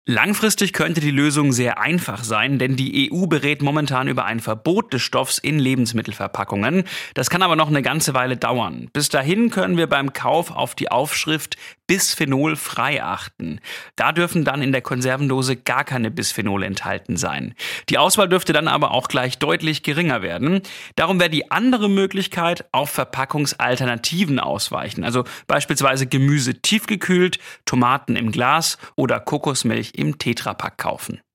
Langfristig könnte die Lösung sehr einfach sein, denn die EU berät momentan über ein Verbot des Stoffs in Lebensmittelverpackungen. Das kann aber noch eine ganze Weile dauern. Bis dahin können wir beim Kauf auf die Aufschrift Bisphenol frei achten. Da dürfen dann in der Konservendose gar keine Bisphenole enthalten sein. Die Auswahl dürfte dann aber auch gleich deutlich geringer werden. Darum wäre die andere Möglichkeit, auf Verpackungsalternativen ausweichen. Also beispielsweise Gemüse tiefgekühlt, Tomaten im Glas oder Kokosmilch im Tetrapack kaufen.